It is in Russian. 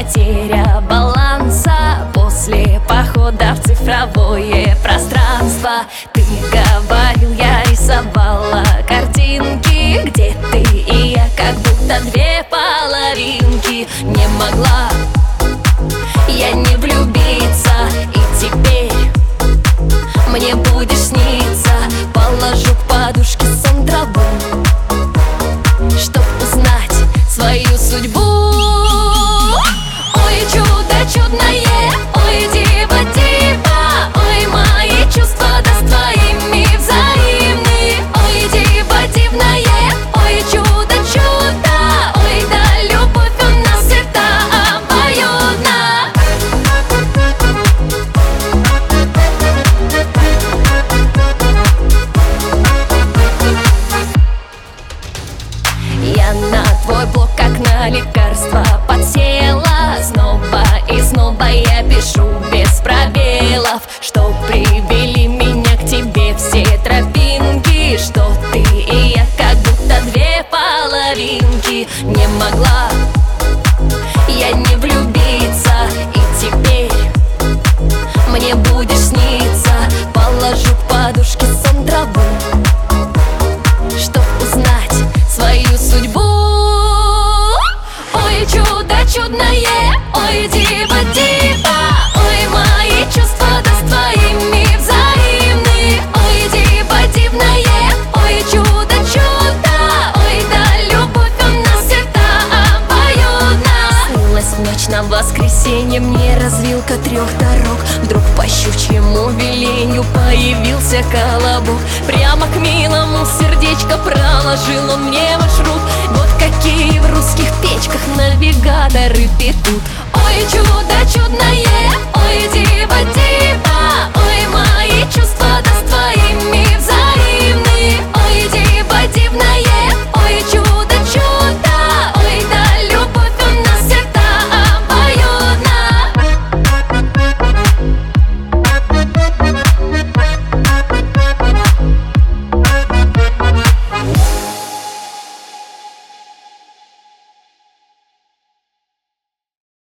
потеря баланса после похода в цифровое пространство. Ты говорил, я рисовала картинки, где ты и я, как будто две половинки. Не могла я не влюбиться, и теперь мне будешь сниться. Положу к подушке сон траву, чтоб узнать свою судьбу. Ой, чудо чудное, ой, диво диво, ой, мои чувства да с твоими взаимны. Ой, диво дивное, ой, чудо чудо, ой, да любовь у нас это обоюдна. Я на твой блог как на лекарство подсела. Снова и снова я пишу без пробелов, что привели меня к тебе все тропинки, что ты и я, как будто две половинки. Не могла я не влюбиться, и теперь мне будешь сниться. Положу к подушке сон траву, чтоб узнать свою судьбу. Ой, чудо чудное, ой, диво диво, ой, мои чувства да с твоими взаимны. Ой, диво дивное, ой, чудо чудо, ой, да любовь у нас это обоюдна. Снилась в ночь на воскресенье мне развилка 3 дорог. Вдруг по щучьему веленью появился колобок. Прямо к милому сердечко проложил он мне маршрут. Вот какие в русских печках навигаторы петут. Ой, чудо